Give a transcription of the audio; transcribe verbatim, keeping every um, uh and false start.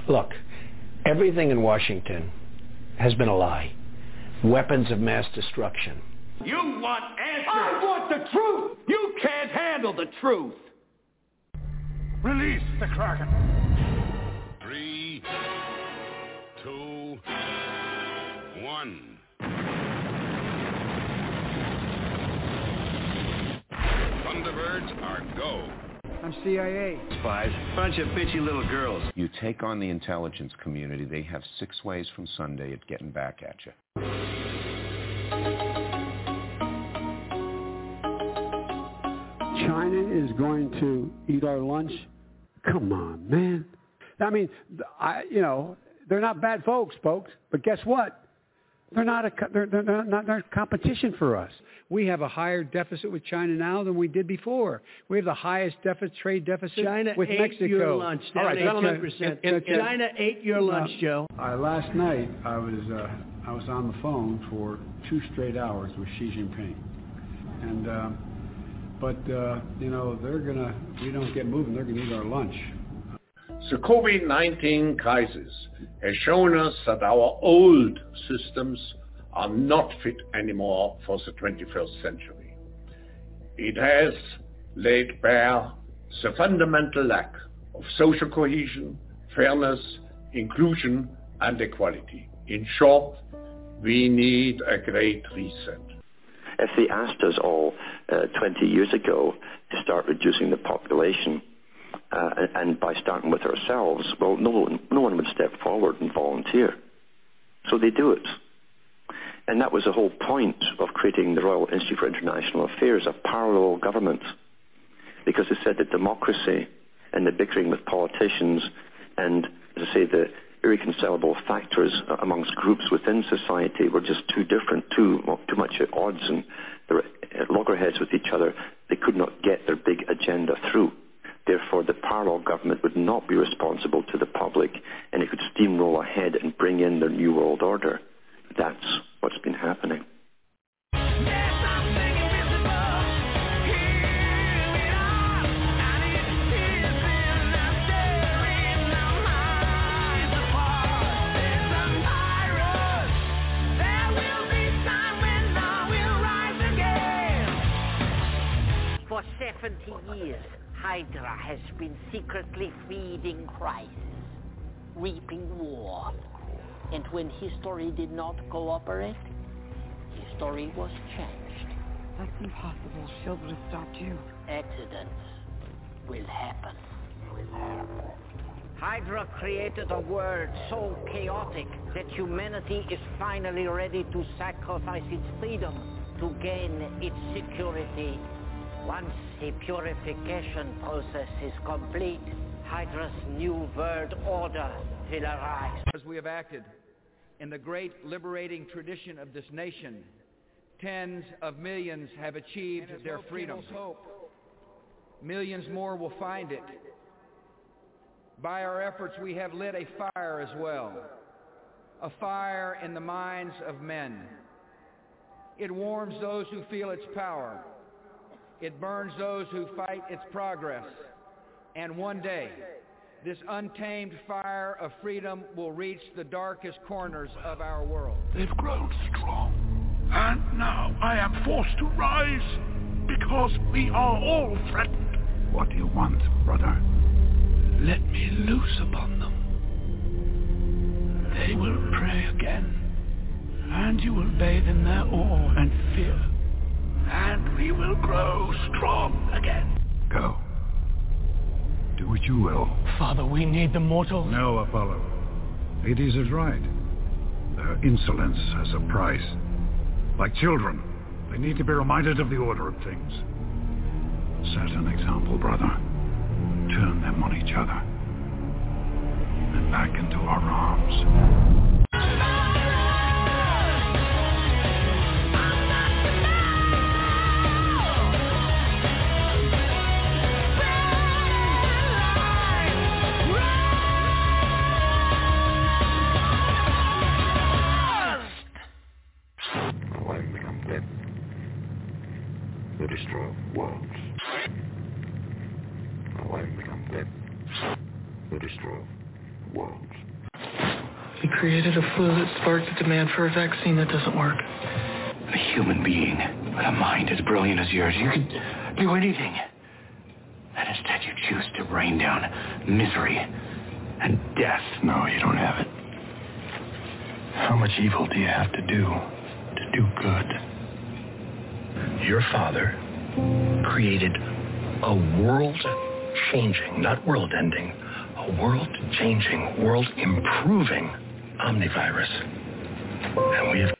Look, everything in Washington has been a lie. Weapons of mass destruction. You want answers! I want the truth! You can't handle the truth! Release the Kraken! Three, two, one. Thunderbirds are go. I'm C I A. Spies. Bunch of bitchy little girls. You take on the intelligence community, they have six ways from Sunday at getting back at you. China is going to eat our lunch? Come on, man. I mean, I, you know, they're not bad folks, folks, but guess what? They're not a they're, they're not they're competition for us. We have a higher deficit with China now than we did before. We have the highest deficit, trade deficit China with ate Mexico. your lunch. All right, gentlemen. percent. And, and, China ate your lunch, uh, Joe. I, last night, I was uh, I was on the phone for two straight hours with Xi Jinping, and uh, but uh, you know they're gonna. We don't get moving. They're gonna eat our lunch. The COVID nineteen crisis has shown us that our old systems are not fit anymore for the twenty-first century. It has laid bare the fundamental lack of social cohesion, fairness, inclusion, and equality. In short, we need a great reset. If they asked us all uh, twenty years ago to start reducing the population, Uh, and, and by starting with ourselves, well, no one, no one would step forward and volunteer. So they do it. And that was the whole point of creating the Royal Institute for International Affairs, a parallel government, because they said that democracy and the bickering with politicians and, as I say, the irreconcilable factors amongst groups within society were just too different, too, well, too much at odds, and they were at loggerheads with each other. They could not get their big agenda through. Therefore, the parallel government would not be responsible to the public, and it could steamroll ahead and bring in their new world order. That's what's been happening. For seventy years, Hydra has been secretly feeding crisis, reaping war. And when history did not cooperate, history was changed. That's impossible. Shield would have stopped you. Accidents will happen. Will happen. Hydra created a world so chaotic that humanity is finally ready to sacrifice its freedom to gain its security. Once the purification process is complete, Hydra's new world order will arise. As we have acted in the great liberating tradition of this nation, tens of millions have achieved their freedom. Millions more will find it. By our efforts, we have lit a fire as well, a fire in the minds of men. It warms those who feel its power. It burns those who fight its progress. And one day, this untamed fire of freedom will reach the darkest corners of our world. They've grown strong, and now I am forced to rise, because we are all threatened. What do you want, brother? Let me loose upon them. They will pray again, and you will bathe in their awe and fear. And we will grow strong again. Go. Do what you will. Father, we need the mortals. No, Apollo. Hades is right. Their insolence has a price. Like children, they need to be reminded of the order of things. Set an example, brother. Turn them on each other. And back into our arms. To destroy worlds. Now I become dead. To destroy worlds. created a flu that sparked a demand for a vaccine that doesn't work. A human being with a mind as brilliant as yours, you could do anything. And instead you choose to rain down misery and death. No, you don't have it. How much evil do you have to do to do good? Your father created a world-changing, not world-ending, a world-changing, world-improving omnivirus. And we have